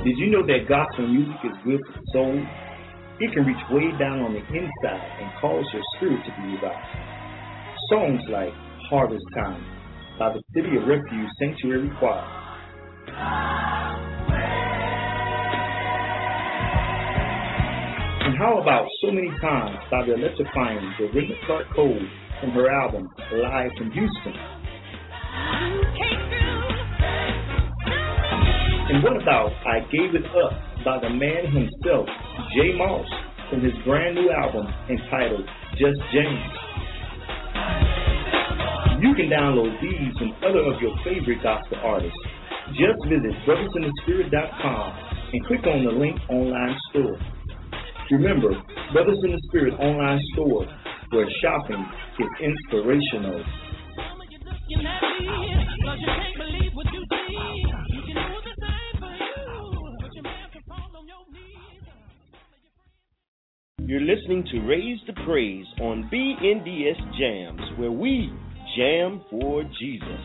Did you know that gospel music is good for the soul? It can reach way down on the inside and cause your spirit to be revived. Songs like Harvest Time by the City of Refuge Sanctuary Choir. And how about So Many Times by the electrifying Dorinda Clark Cole from her album Live from Houston? And what about I Gave It Up by the man himself, Jay Moss, from his brand new album entitled Just James? You can download these and other of your favorite gospel artists. Just visit brothersinthespirit.com and click on the link online store. Remember, Brothers in the Spirit online store, where shopping is inspirational. You're listening to Raise the Praise on BNDS Jams, where we jam for Jesus.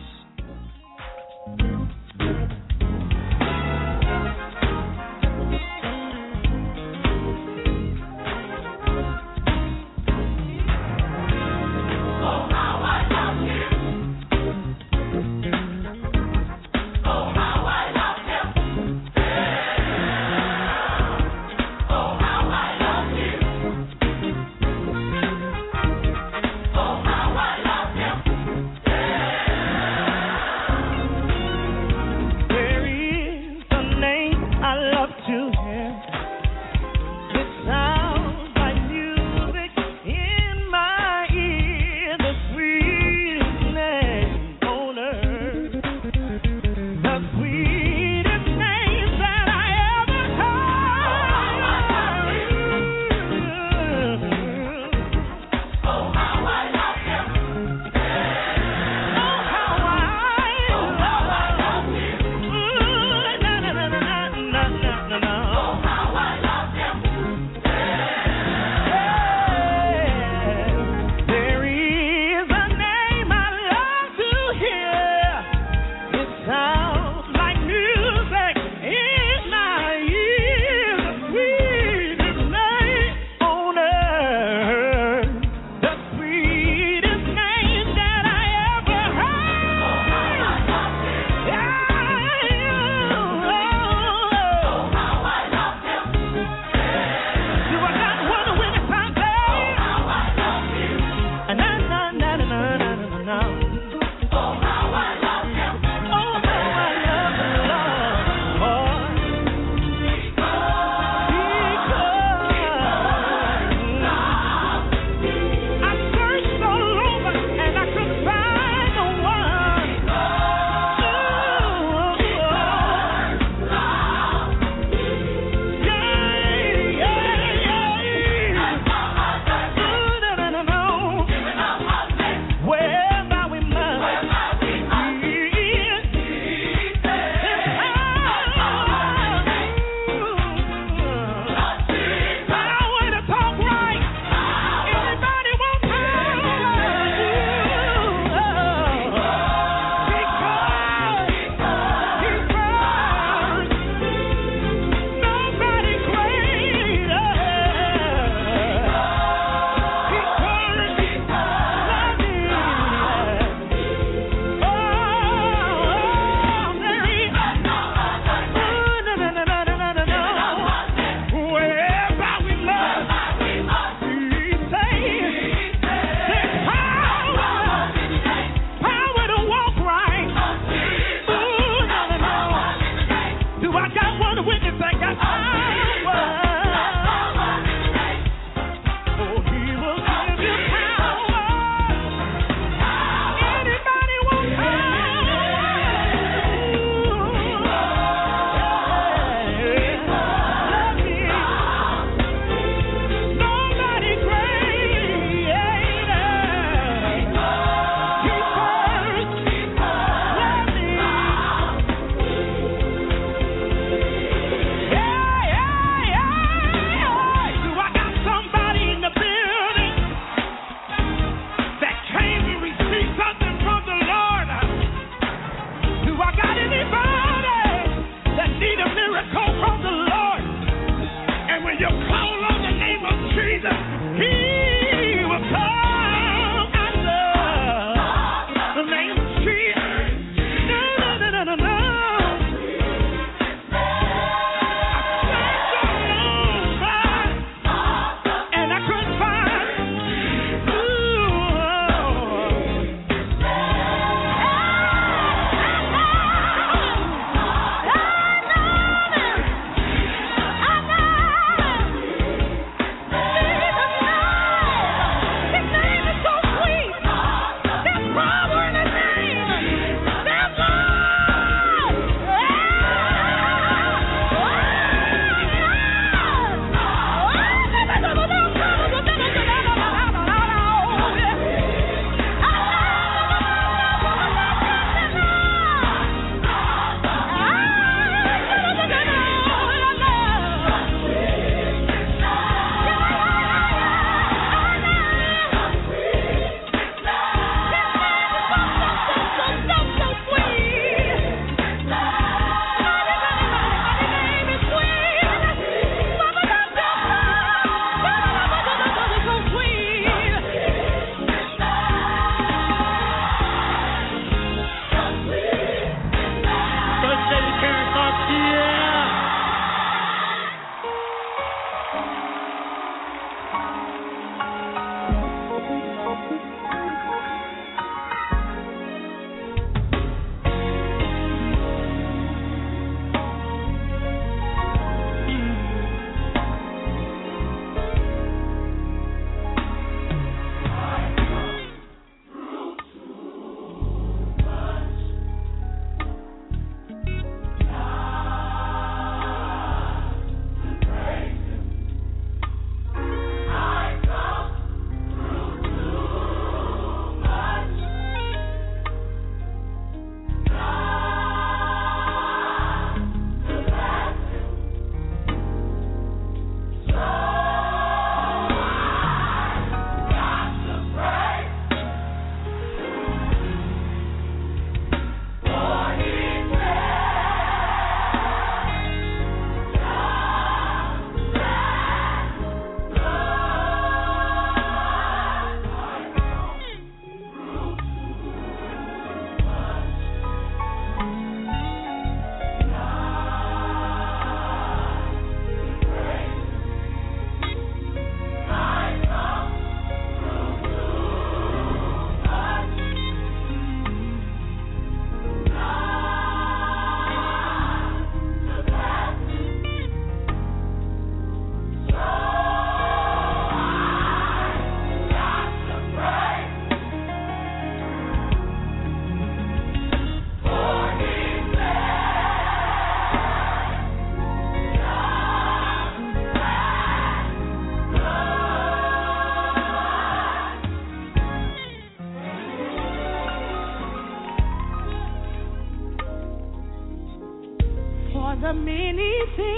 the many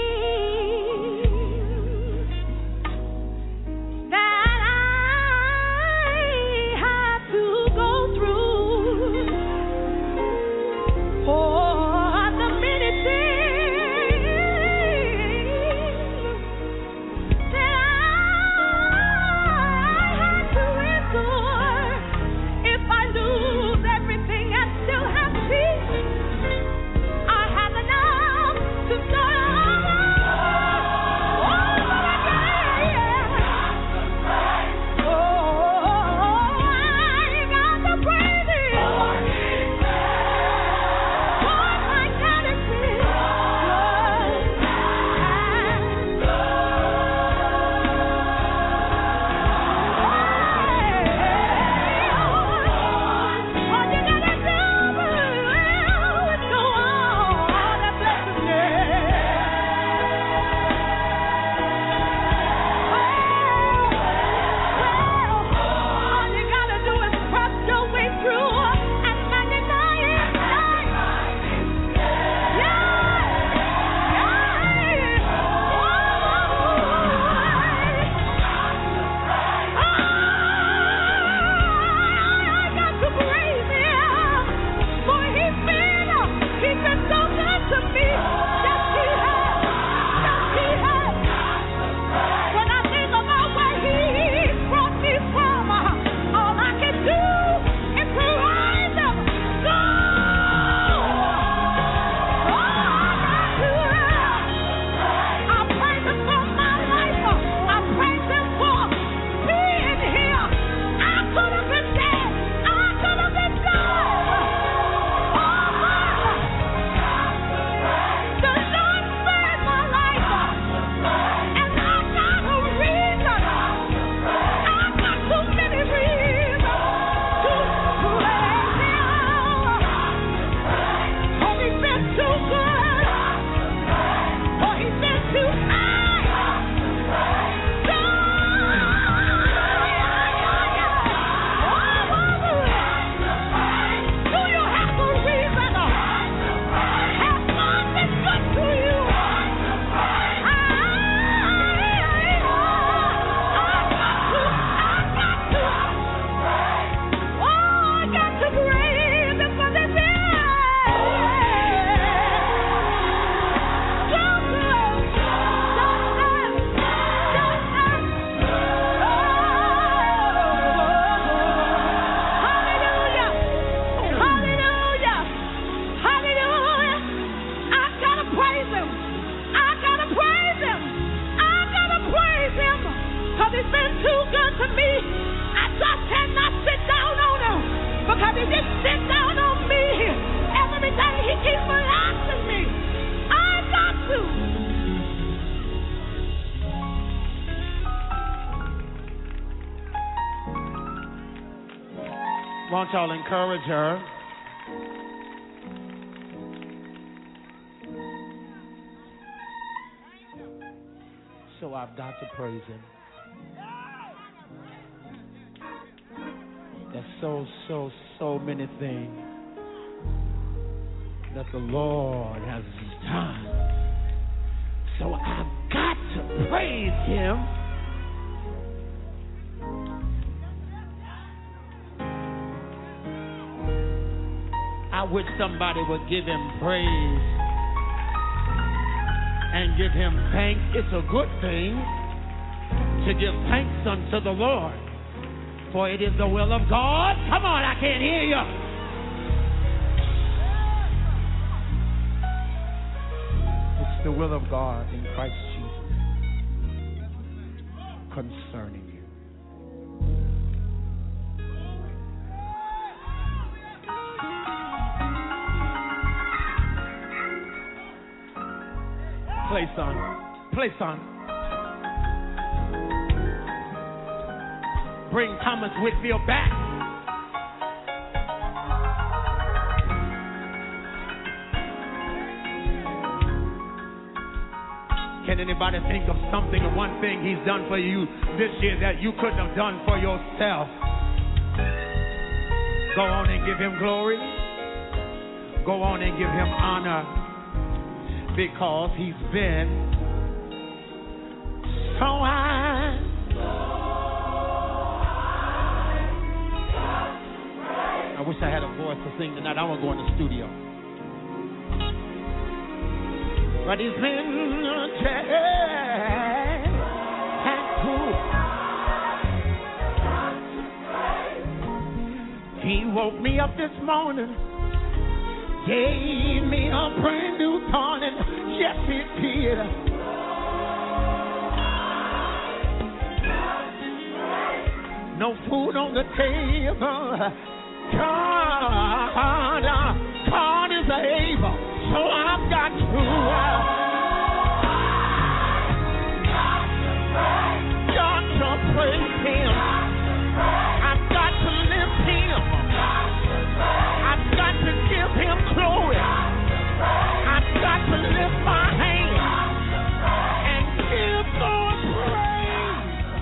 things that I had to go through. For the many things that I had to endure. If I lose everything and still have peace, I have enough to start over. want y'all to encourage her. So I've got to praise him. There's so many things that the Lord has done. So I've got to praise him. I wish somebody would give him praise and give him thanks. It's a good thing to give thanks unto the Lord, for it is the will of God. Come on, I can't hear you. It's the will of God in Christ Jesus concerning you. Play, son. Play, son. Bring Thomas Whitfield back. Can anybody think of something or one thing he's done for you this year that you couldn't have done for yourself? Go on and give him glory. Go on and give him honor. Because he's been so high. I wish I had a voice to sing tonight. I want to go in the studio. But he's been dead and cool. He woke me up this morning. Gave me a brand new dawning, yes it did. No food on the table. God is able, so I've got to praise him. I've got to lift him. I've got to give him glory. I've got to lift my hand and give God praise.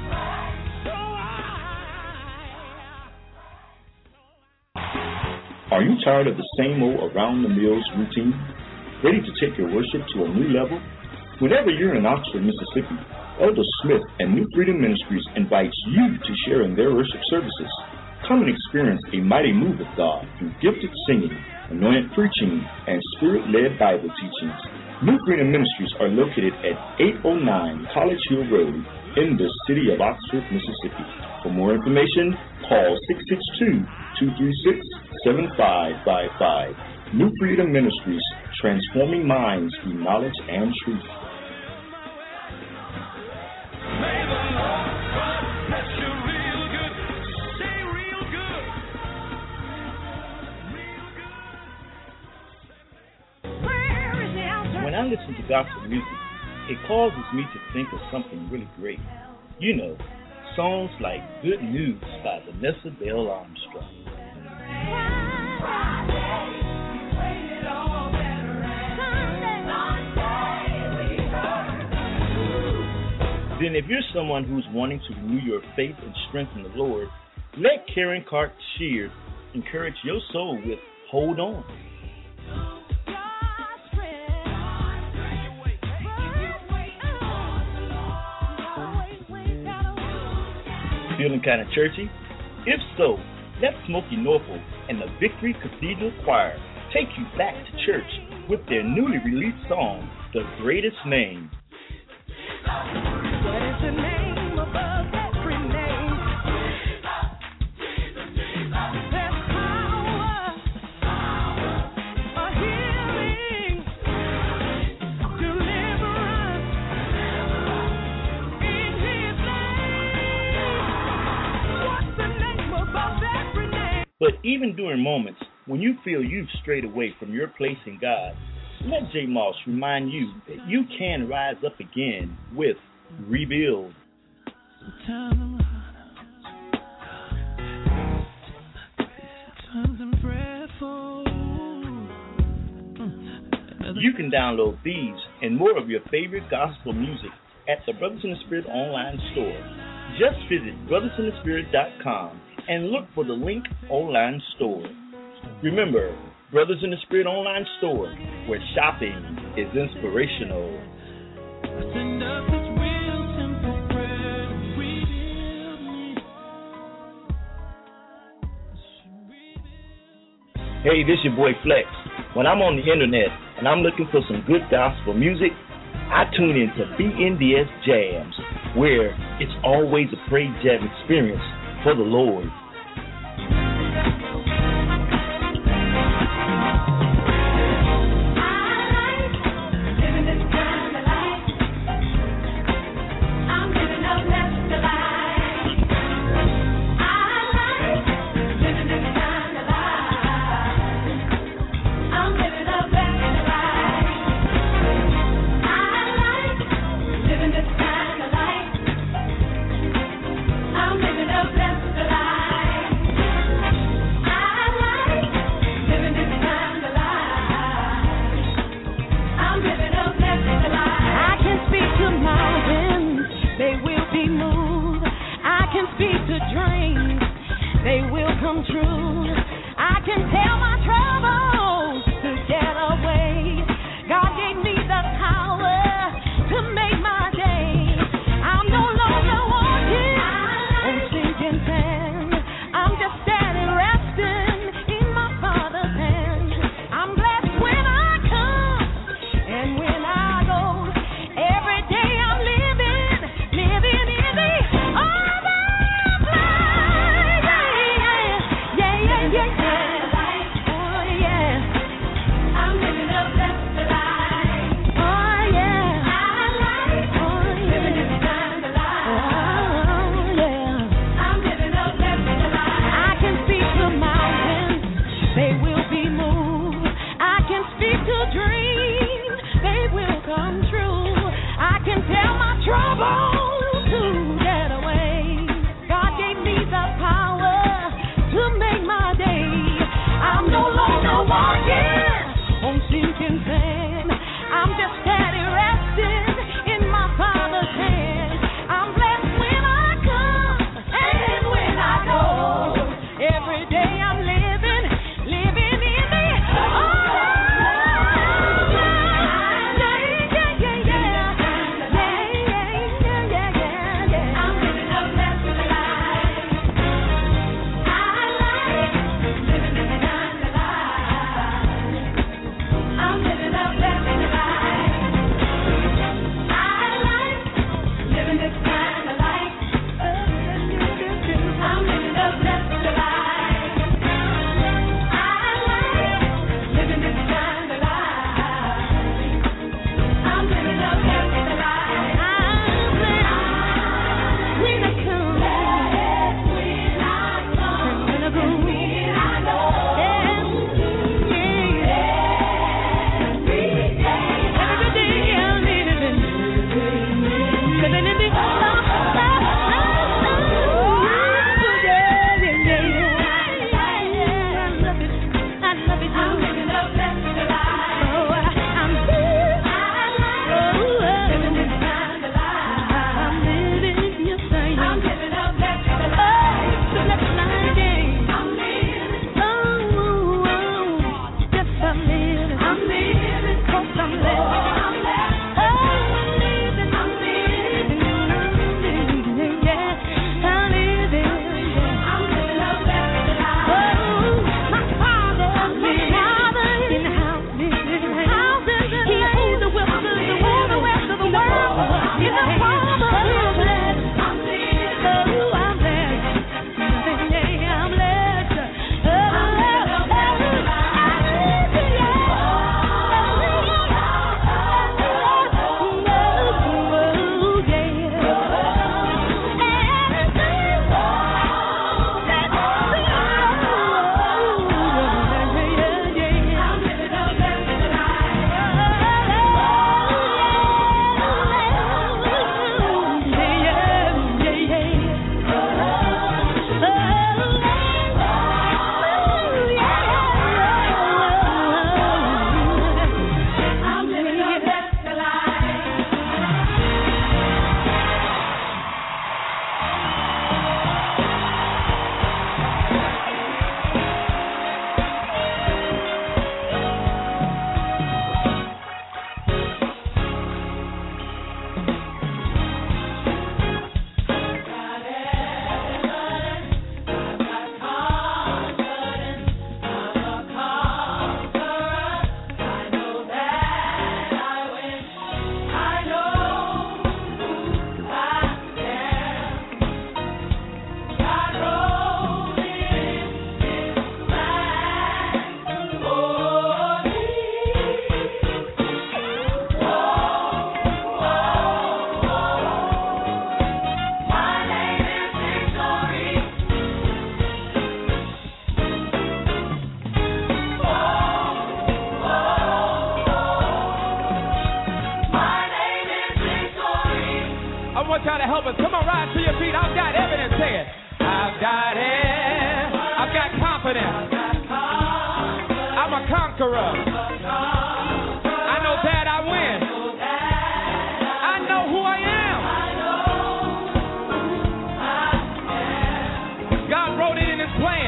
Are you tired of the same old around-the-mills routine? Ready to take your worship to a new level? Whenever you're in Oxford, Mississippi, Elder Smith and New Freedom Ministries invites you to share in their worship services. Come and experience a mighty move of God through gifted singing, anointed preaching, and spirit-led Bible teachings. New Freedom Ministries are located at 809 College Hill Road in the city of Oxford, Mississippi. For more information, call 662-236-7555. New Freedom Ministries, transforming minds through knowledge and truth. When I listen to gospel music, it causes me to think of something really great. You know, songs like Good News by Vanessa Bell Armstrong. Then if you're someone who's wanting to renew your faith and strengthen the Lord, let Karen Cartier encourage your soul with Hold On. Feeling kind of churchy? If so, let Smokey Norfolk and the Victory Cathedral Choir take you back to church with their newly released song, The Greatest Name. What is the name above every name? There's power, a healing, deliverance in his name. What's the name above every name? But even during moments when you feel you've strayed away from your place in God, let J. Moss remind you that you can rise up again with Rebuild. You can download these and more of your favorite gospel music at the Brothers in the Spirit online store. Just visit brothersinthespirit.com and look for the link online store. Remember, Brothers in the Spirit online store, where shopping is inspirational. Hey, this your boy Flex. When I'm on the internet and I'm looking for some good gospel music, I tune into BNDS Jams, where it's always a praise jam experience for the Lord. I want y'all to help us. Come on, rise to your feet. I've got evidence. Say it. I've got it. I've got confidence. I'm a conqueror. I know that I win. I know who I am. God wrote it in his plan.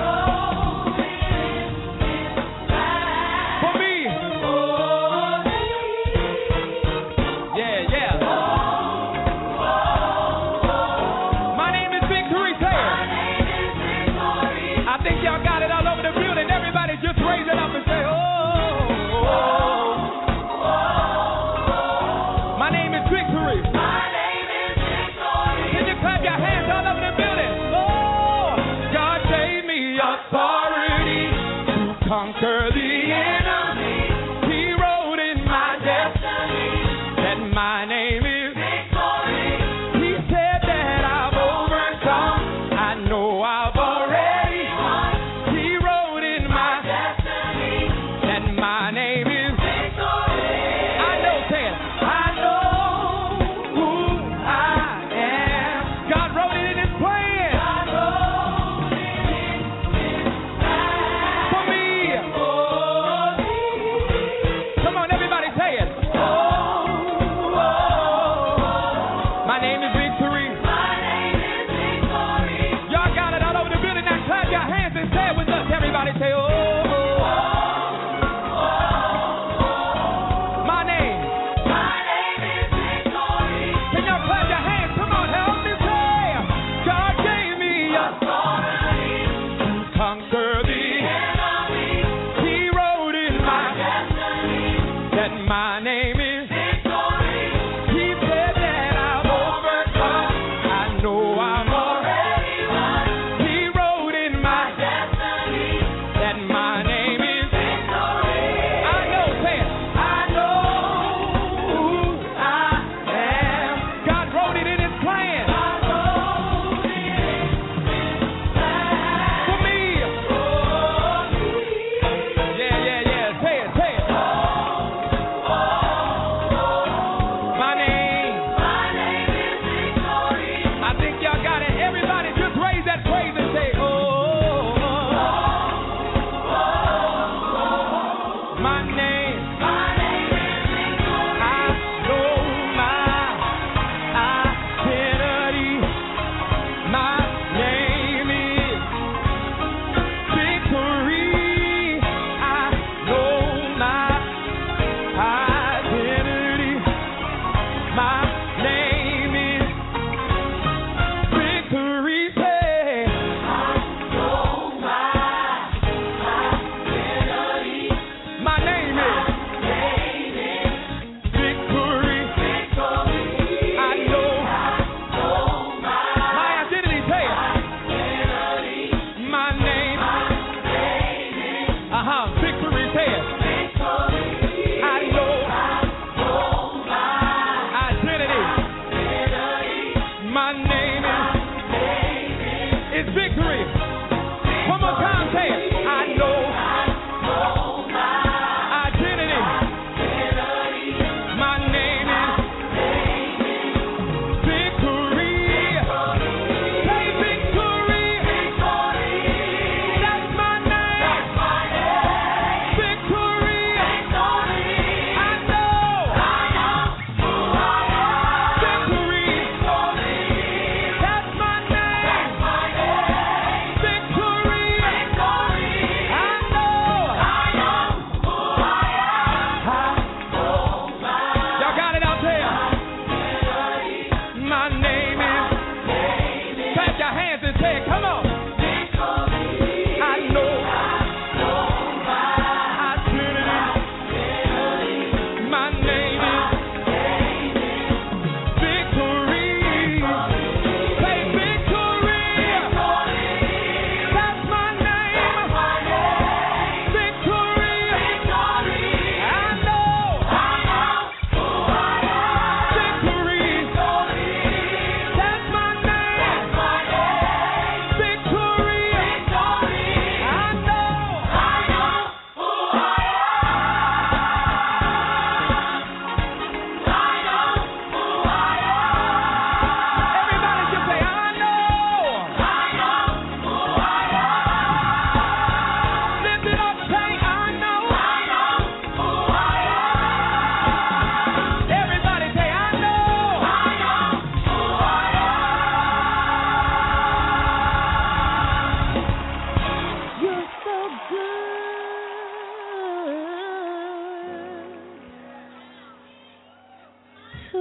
For me. Yeah, yeah. My name is Victory. Say it. I think y'all got it all over the building. Everybody just raise it up and say, oh. My name is Victory. Can you clap your hands all over the building? Oh, God gave me authority to conquer the enemy. He wrote in my destiny that my name is Victory. He said that I've overcome. I know I've already won. He wrote in my destiny that my name is Victory. I know, say it. I know who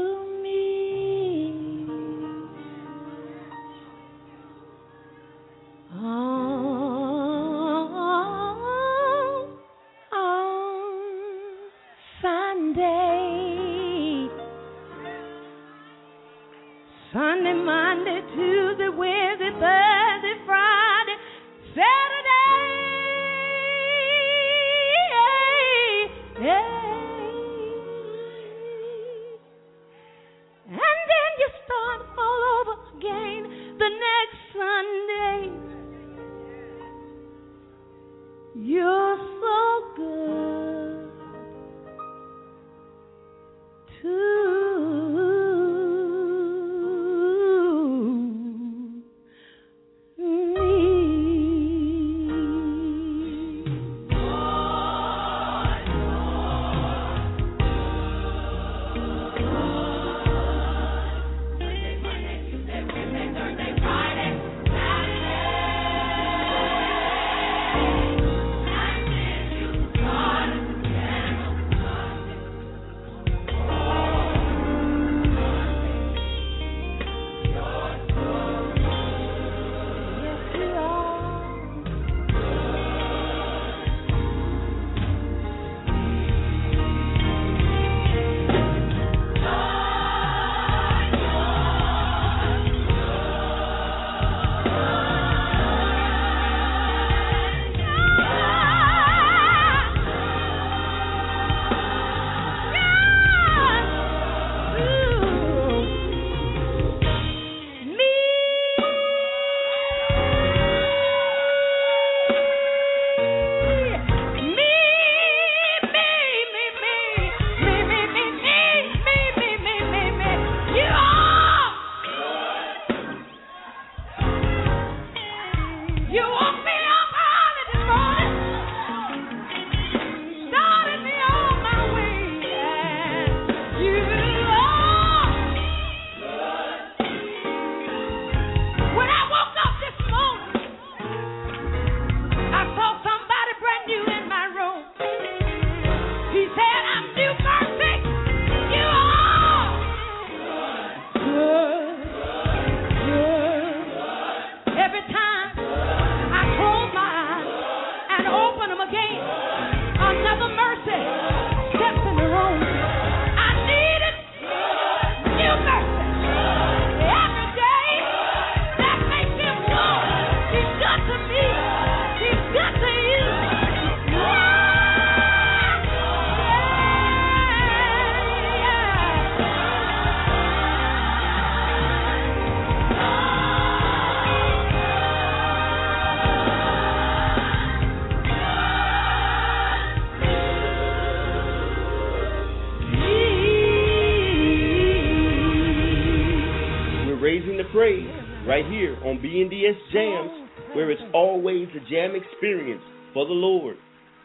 Praise right here on BNDS Jams, where it's always a jam experience for the Lord.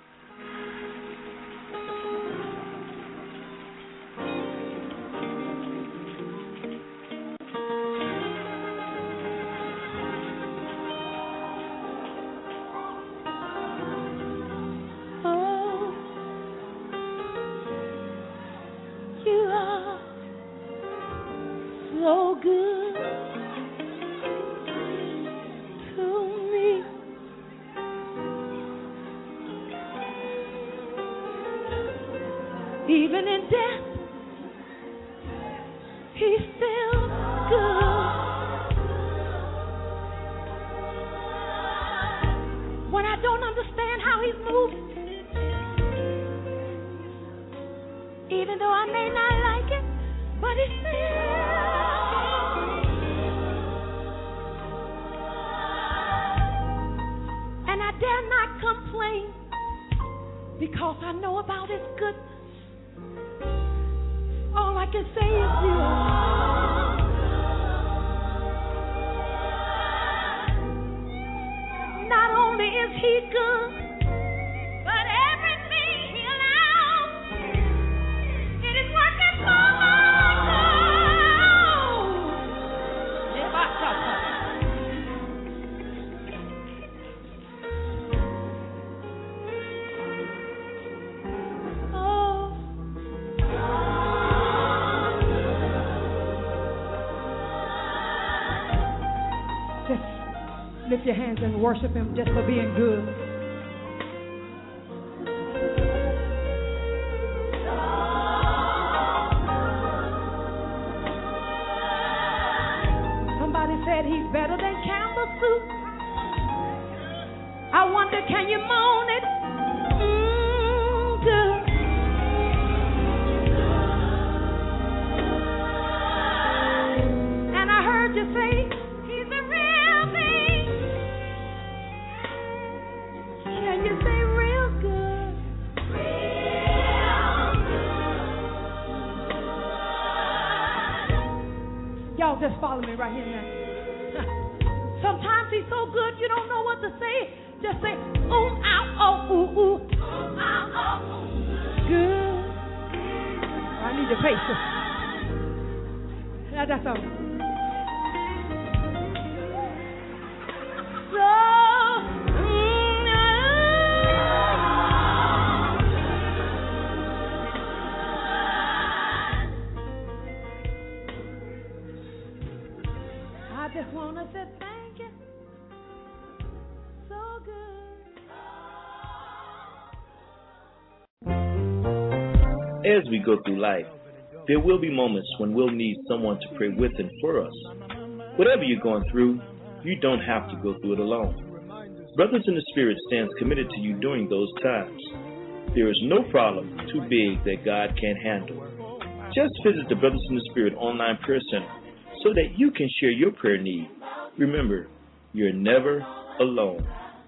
Even in death, he's still good. When I don't understand how he's moving, even though I may not like it, but he's still. And I dare not complain, because I know about his goodness. All I can say is not only is he good, but everything he allows, it is working for my Lift your hands and worship him just for being good. Somebody said he's better than Campbell soup. I wonder, can you moan it? Good. And I heard you say, he's a real thing. Can you say real good? Real good. Y'all just follow me right here now. Sometimes he's so good you don't know what to say. Just say, ow, oh, ooh, ooh. Ow, oh, good. I need your patience. That's all. So, I just want to say thank you. So good. As we go through life, there will be moments when we'll need someone to pray with and for us. Whatever you're going through, you don't have to go through it alone. Brothers in the Spirit stands committed to you during those times. There is no problem too big that God can't handle. Just visit the Brothers in the Spirit online prayer center so that you can share your prayer need. Remember, you're never alone.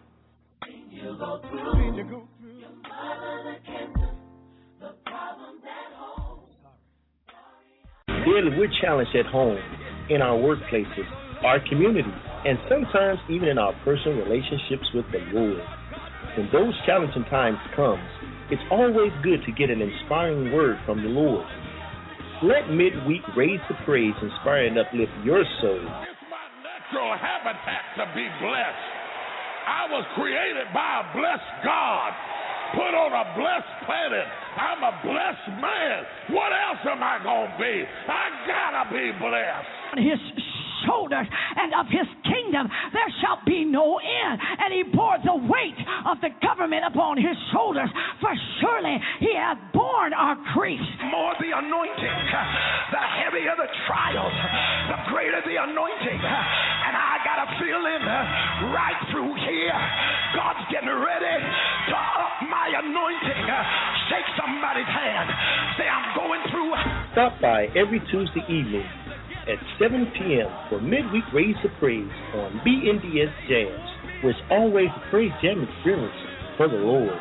Daily, we're challenged at home, in our workplaces, our community, and sometimes even in our personal relationships with the Lord. When those challenging times come, it's always good to get an inspiring word from the Lord. Let midweek Raise the Praise inspire and uplift your soul. It's my natural habitat to be blessed. I was created by a blessed God, put on a blessed planet. I'm a blessed man. What else am I going to be? I got to be blessed. His shoulders and of his kingdom there shall be no end, and he bore the weight of the government upon his shoulders, for surely he hath borne our griefs. More the anointing, the heavier the trials, the greater the anointing. And I got a feeling right through here, God's getting ready to up my anointing. Shake somebody's hand, say, I'm going through. Stop by every Tuesday evening at 7 p.m. for midweek Raise the Praise on BNDS Jams, where it's always a praise jam experience for the Lord.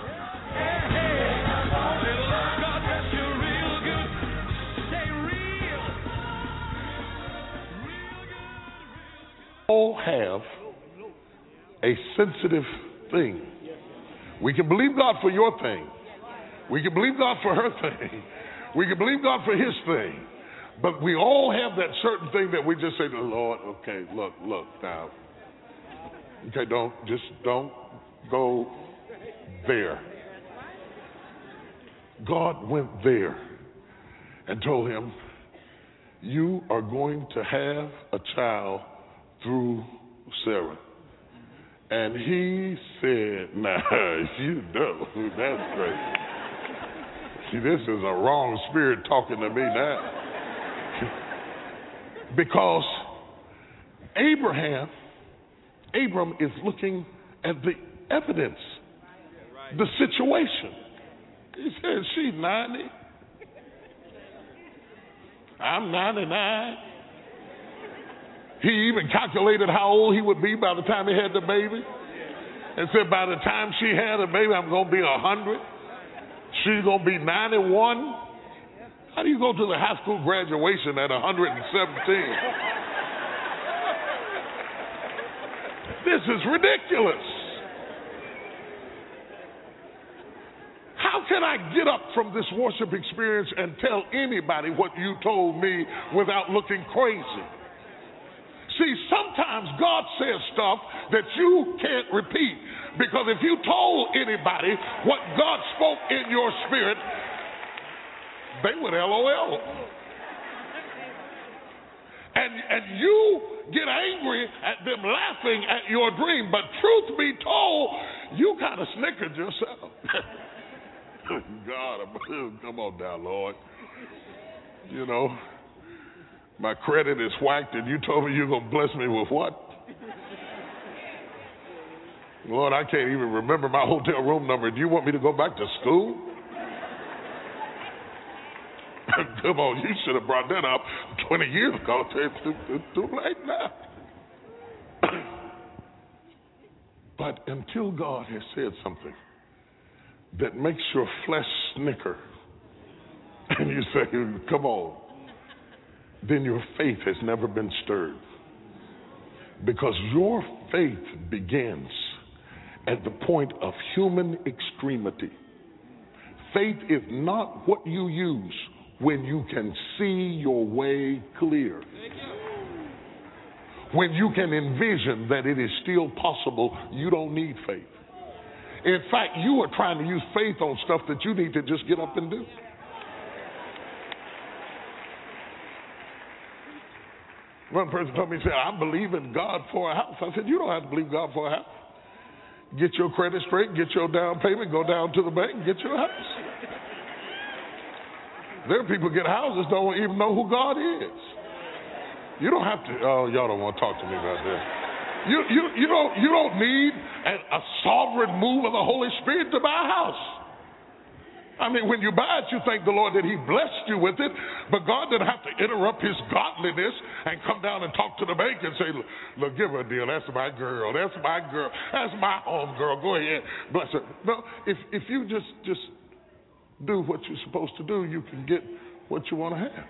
All have a sensitive thing. We can believe God for your thing. We can believe God for her thing. We can believe God for his thing. But we all have that certain thing that we just say to the Lord, okay, look now. Okay, don't go there. God went there and told him, you are going to have a child through Sarah. And he said, nah, you know, that's crazy. See, this is a wrong spirit talking to me now. Because Abram is looking at the evidence, the situation. He said, she's 90. I'm 99. He even calculated how old he would be by the time he had the baby. And said, by the time she had a baby, I'm going to be 100. She's going to be 91. How do you go to the high school graduation at 117? This is ridiculous. How can I get up from this worship experience and tell anybody what you told me without looking crazy? See, sometimes God says stuff that you can't repeat, because if you told anybody what God spoke in your spirit, they would LOL. and you get angry at them laughing at your dream. But truth be told, you kind of snickered yourself. God, come on down, Lord. You know, my credit is whacked, and you told me you're going to bless me with what? Lord, I can't even remember my hotel room number. Do you want me to go back to school? Come on, you should have brought that up 20 years ago. It's too late now. But until God has said something that makes your flesh snicker, and you say, come on, then your faith has never been stirred. Because your faith begins at the point of human extremity. Faith is not what you use when you can see your way clear. When you can envision that it is still possible, you don't need faith. In fact, you are trying to use faith on stuff that you need to just get up and do. One person told me, he said, I believe in God for a house. I said, you don't have to believe God for a house. Get your credit straight, get your down payment, go down to the bank, and get your house. There are people get houses don't even know who God is. You don't have to. Oh, y'all don't want to talk to me about that. You don't need a sovereign move of the Holy Spirit to buy a house. I mean, when you buy it, you thank the Lord that He blessed you with it, but God didn't have to interrupt His godliness and come down and talk to the bank and say, look, give her a deal. That's my girl. That's my girl. That's my home girl. Go ahead. Bless her. No, if you just do what you're supposed to do, you can get what you want to have.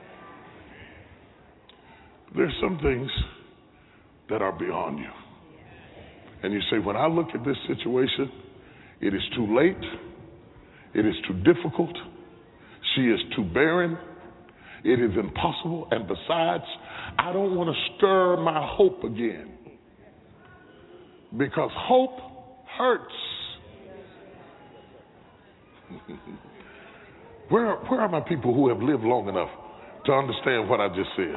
There's some things that are beyond you. And you say, when I look at this situation, it is too late. It is too difficult. She is too barren. It is impossible. And besides, I don't want to stir my hope again. Because hope hurts. Where are my people who have lived long enough to understand what I just said?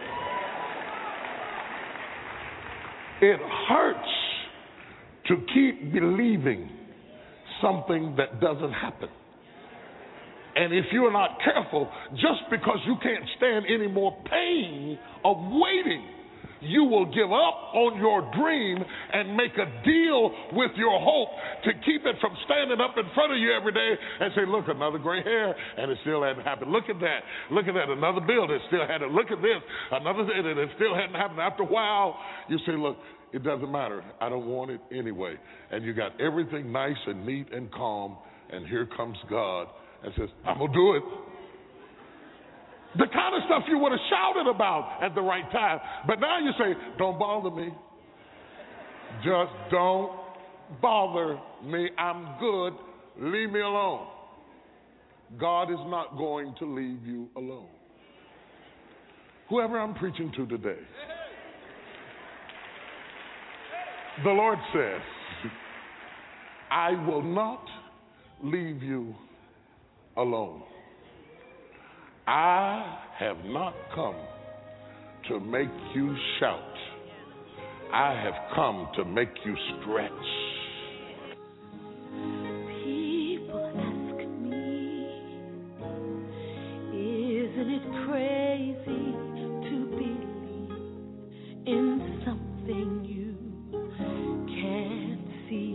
It hurts to keep believing something that doesn't happen. And if you're not careful, just because you can't stand any more pain of waiting, you will give up on your dream and make a deal with your hope to keep it from standing up in front of you every day and say, look, another gray hair, and it still hadn't happened. Look at that. Look at that. Another bill that still hadn't. Look at this. Another thing that it still hadn't happened. After a while, you say, look, it doesn't matter. I don't want it anyway. And you got everything nice and neat and calm, and here comes God and says, I'm going to do it. The kind of stuff you would have shouted about at the right time. But now you say, don't bother me. Just don't bother me. I'm good. Leave me alone. God is not going to leave you alone. Whoever I'm preaching to today, the Lord says, I will not leave you alone. I have not come to make you shout. I have come to make you stretch. People ask me, isn't it crazy to believe in something you can't see?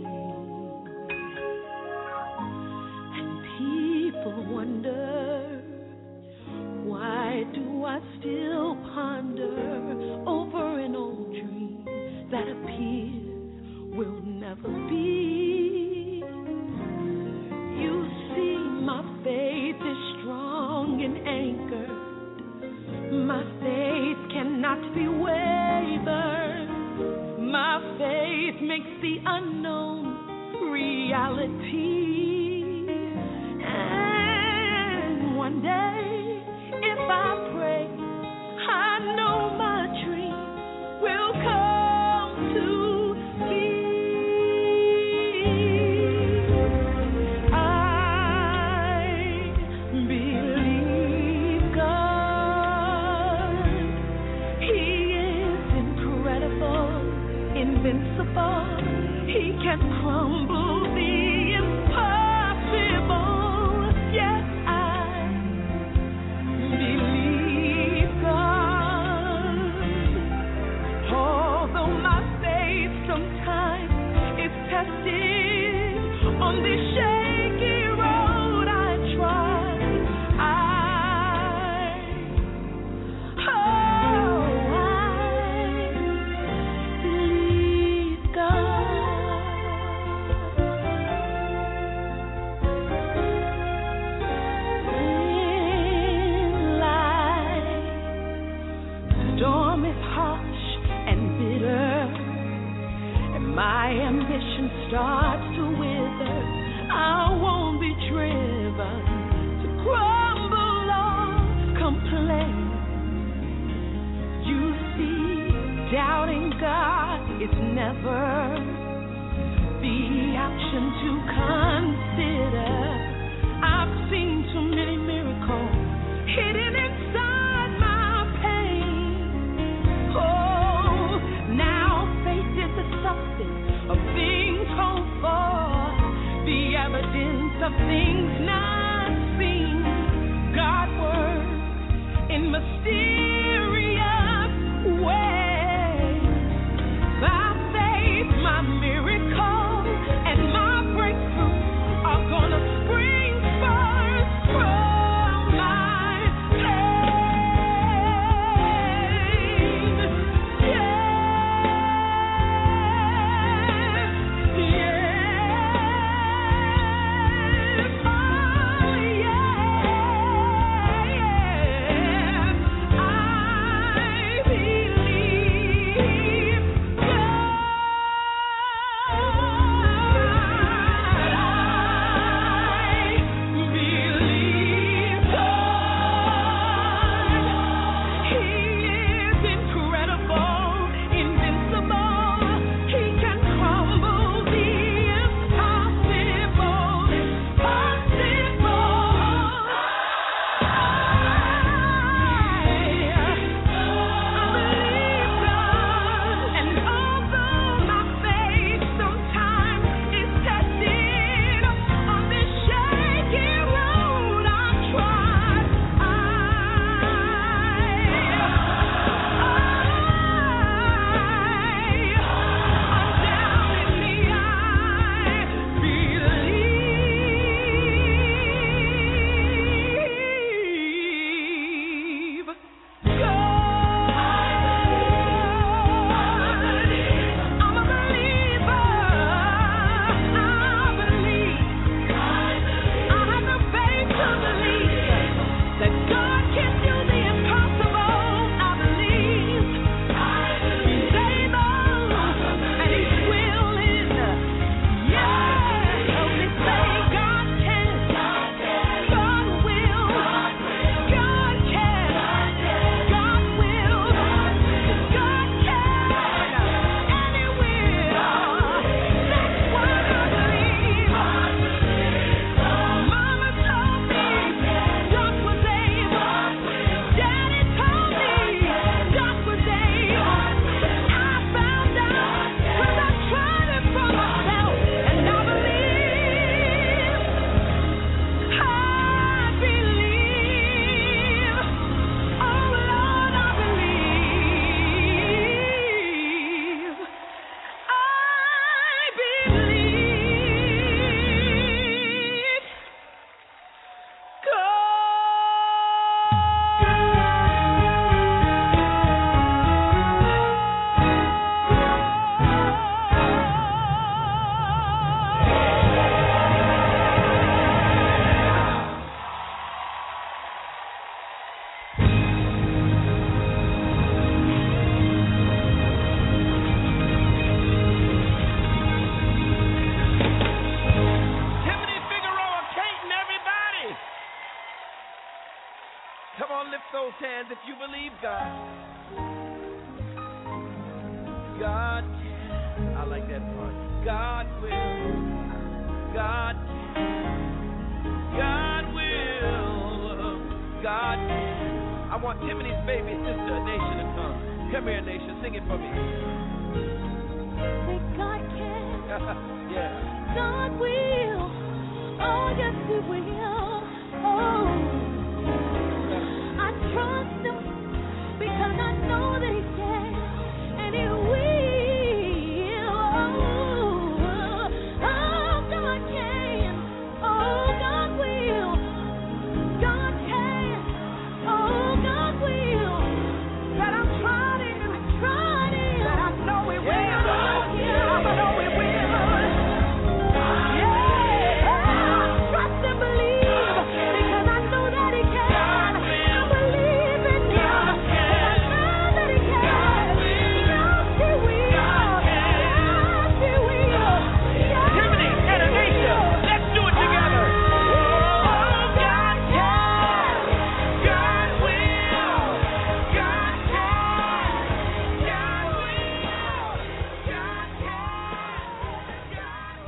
And people wonder, why do I still ponder over an old dream that appears will never be? You see, my faith is strong and anchored. My faith cannot be wavered. My faith makes the unknown reality. And one day, if I pray, I know my dream will come to be. I believe God. can crumble the impossible. Yes, I believe God. Although my faith sometimes is tested on this shaky road I trod, I believe God. In life, the storm is harsh and bitter, and my ambition starts to wither. I won't be driven to crumble or complain. You see, doubting God is never the option to consider. I've seen too many miracles hidden inside my pain. Oh, now faith is the substance of things hoped for, the evidence of things not seen. God works in mysterious ways. By faith, my miracle and my breakthrough are gonna spring forth from my pain. Yes, yes, oh yes, I believe God. I believe God. He is incredible, invincible. He can crumble the impossible. And although my faith sometimes is tested on this shaky road I trod, undoubtedly I believe God. I'm a believer. I believe. I have the faith to believe that God can do the impossible. I believe He's able and He's willing. Yes, help me say God can. God will. God can. God will. God can. And He will. That's what I believe. Mama told me God was able. Daddy told me God was able. I found out 'cause I tried it for myself, and I believe. I believe. Oh Lord, I believe. I believe Tiffany Figueroa, Caton, everybody. Come on, lift those hands if you believe God. God can. I like that part. God will. God can. God will. God can. I want Tiffany's baby sister, Nation, to come. Come here, Nation. Sing it for me. that God can. Yeah. God will. Oh, yes, He will. Oh, I trust Him because I know that He can and He will. Oh, God can. Oh, God will. God can. Oh, God will. But I'm trying. But I know He will. I know He will. Trust and believe because I know that He can. I believe in Him because I know that He can. Yes, He will. Yes, He will. Yes, Timothy and Anisha, let's do it together. Oh, God can. God will. God can. God will. God can. God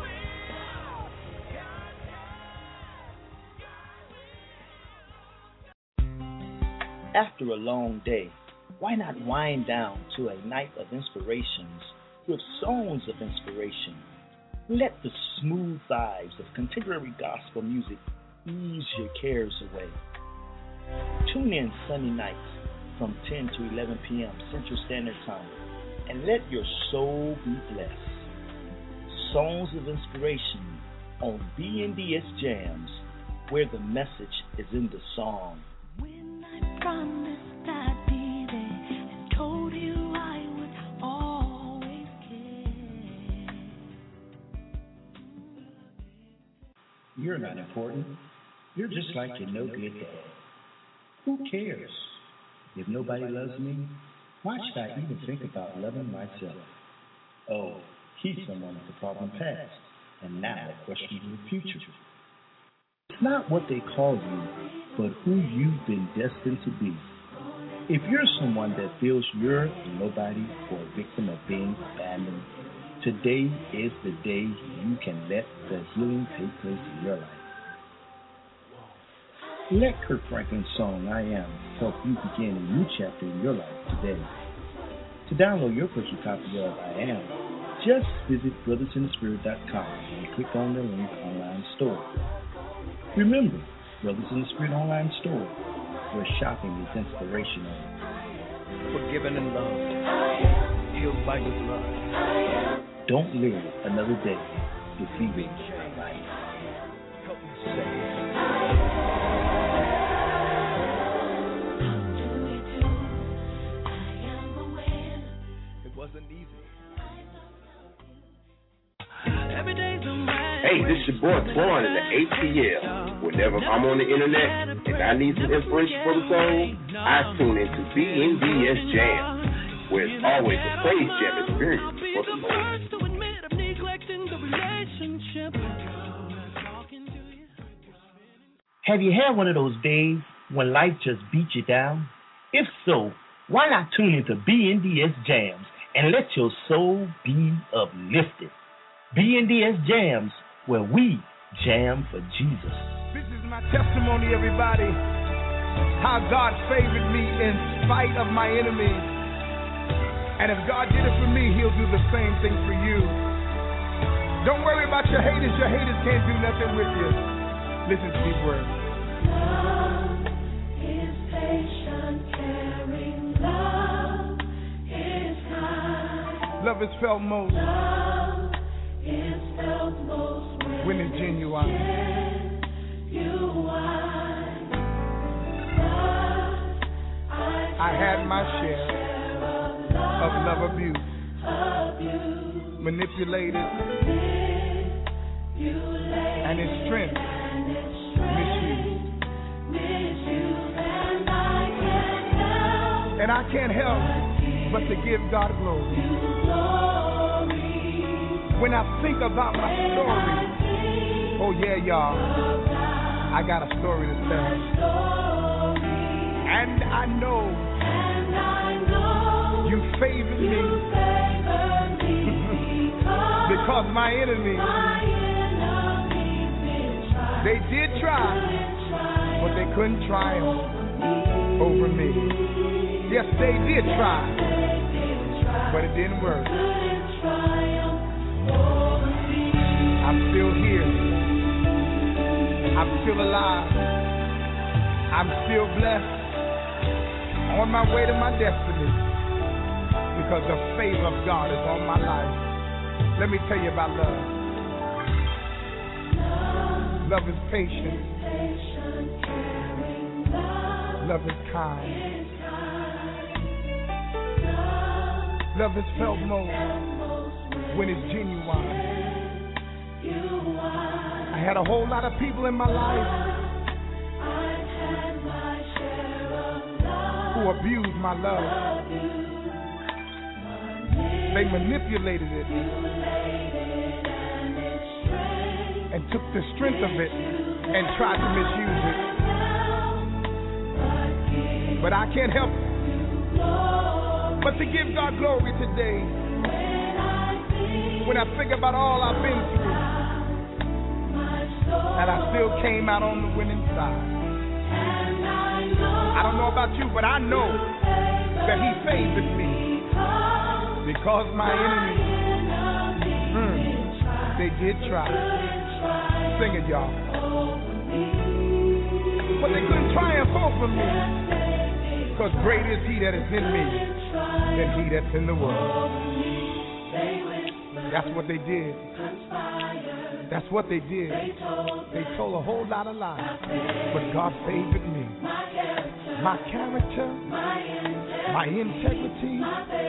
After a long day, why not wind down to a night of inspirations with songs of inspiration? Let the smooth vibes of contemporary gospel music ease your cares away. Tune in Sunday nights from 10 to 11 p.m. Central Standard Time and let your soul be blessed. Songs of inspiration on BNDS Jams, where the message is in the song. When I promised I'd be there and told you I would always care. You're not important. You're just like your no-good dad. Who cares? If nobody loves me, why should I even think about loving myself? Oh, he's someone with a problem past, and now a questionable future. It's not what they call you, but who you've been destined to be. If you're someone that feels you're a nobody or a victim of being abandoned, today is the day you can let the healing take place in your life. Let Kirk Franklin's song, I Am, help you begin a new chapter in your life today. To download your personal copy of I Am, just visit brothersinthespirit.com and click on the link online store. Remember, Brothers in the Spirit online store, where shopping is inspirational. Forgiven and loved. Healed by His love. Don't live another day defeated by life. Help me say. It wasn't easy. Hey, this is your boy Quan in the ATL. Whenever I'm on the internet and I need some inspiration for the soul, I tune into BNDS Jam, where it's always a praise jam experience for the soul. Have you had one of those days when life just beat you down? If so, why not tune into BNDS Jams and let your soul be uplifted? BNDS Jams, where we jam for Jesus. This is my testimony, everybody. How God favored me in spite of my enemies. And if God did it for me, He'll do the same thing for you. Don't worry about your haters. Your haters can't do nothing with you. Listen to these words. Love is patient, caring. Love is kind. Love is felt most. Love is felt most when it's genuine. I had my share of love abuse, manipulated, and its strength misused. And I can't help but to give God glory. When I think about my story, oh yeah, y'all, I got a story to tell. And I know you favored me because my enemies, they did try, but they couldn't triumph over me. Yes, they did try, but it didn't work. I'm still alive. I'm still blessed. On my way to my destiny. Because the favor of God is on my life. Let me tell you about love. Love is patient. Love is kind. Love is felt most when it's genuine. I had a whole lot of people in my life who abused my love. They manipulated it and took the strength of it and tried to misuse it. But I can't help but to give God glory today. When I think about all I've been through, and I still came out on the winning side. I don't know about you, but I know that He favored me because my enemies, they did try. Sing it, y'all. But they couldn't triumph over me, because great is He that is in me than he that's in the world. That's what they did. That's what they did. They told a whole lot of lies, but God favored me. My character, my integrity,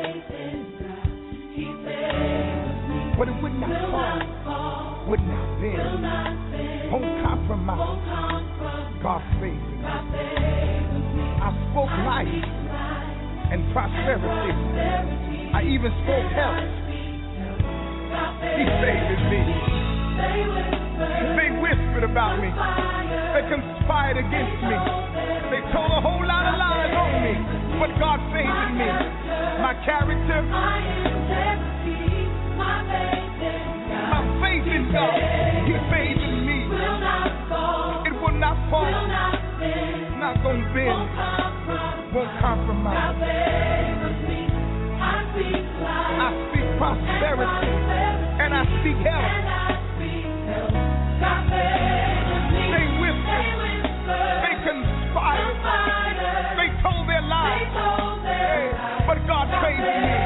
but it would not fall, would not bend, won't compromise. God favored me. I spoke life and prosperity. I even spoke health. He favored me. They whispered about me. They conspired against me. They told a whole lot of lies on me, but God favored me. My character, my faith in God, He favored me. It will not fall, not gonna bend, won't compromise. I speak prosperity and I speak health. They whispered, they conspired, they told their lies, but God favored me.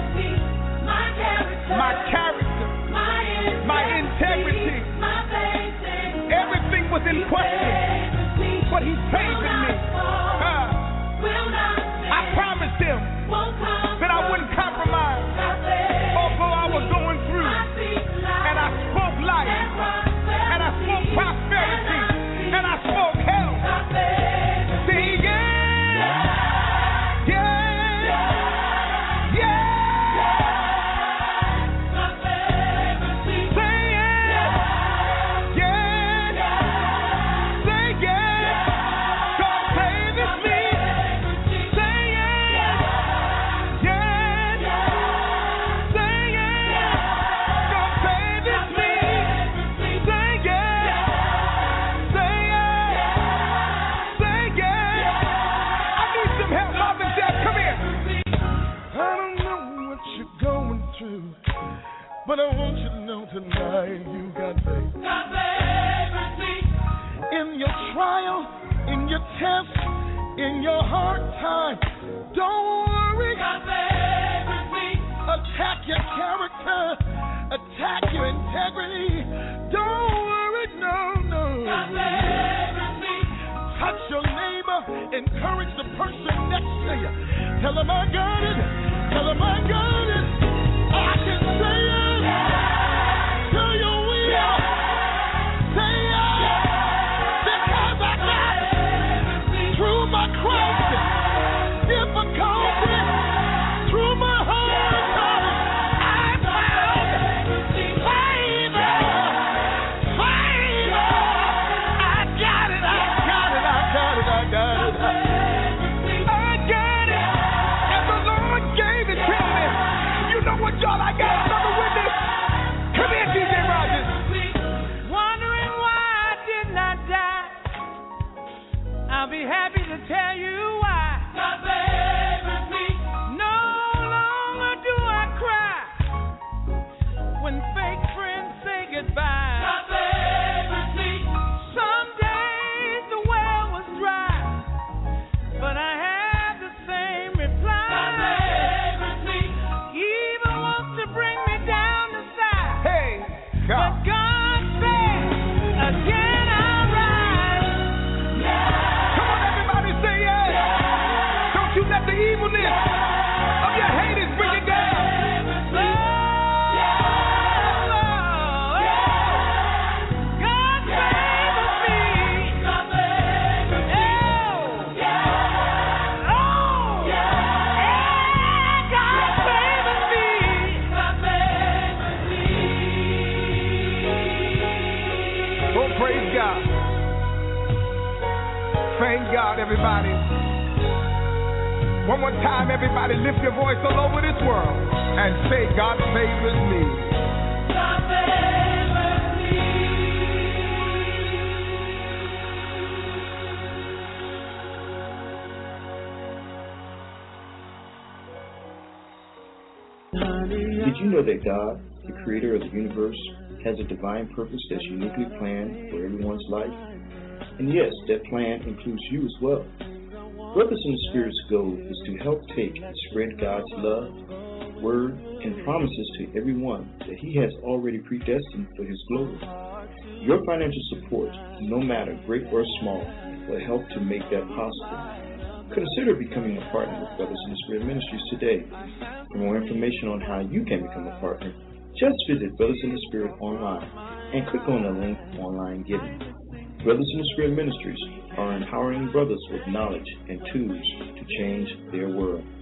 My character, my integrity, everything was in question, but He favored me. I promised Him that I wouldn't compromise, although I was going through, and I spoke life, and I spoke prosperity, and I spoke health. Say yeah, yeah, yeah. Say yeah, yeah, say yeah. God favors me. Say yeah, yeah, say yeah. God favors me. Say yeah, say yeah, say yeah. I need some help, Mom and Dad. Come here. I don't know what you're going through, but I want you to know tonight you got faith. In your trial, in your test, in your hard time, don't worry. Attack your character, attack your integrity. Don't worry, no. Touch your neighbor, encourage the person next to you. Tell them I got it. Tell them I got it. I can say it. Till you will. Say it. Because I got it. Through my crisis, difficulty, through my hard times, I found favor. I got it. And the Lord gave it to me. You everybody. One more time, everybody, lift your voice all over this world and say, God favors me. God favors me. Did you know that God, the creator of the universe, has a divine purpose that's uniquely planned for everyone's life? And yes, that plan includes you as well. Brothers in the Spirit's goal is to help take and spread God's love, word, and promises to everyone that He has already predestined for His glory. Your financial support, no matter great or small, will help to make that possible. Consider becoming a partner with Brothers in the Spirit Ministries today. For more information on how you can become a partner, just visit Brothers in the Spirit online and click on the link Online Giving. Brothers in the Spirit Ministries are empowering brothers with knowledge and tools to change their world.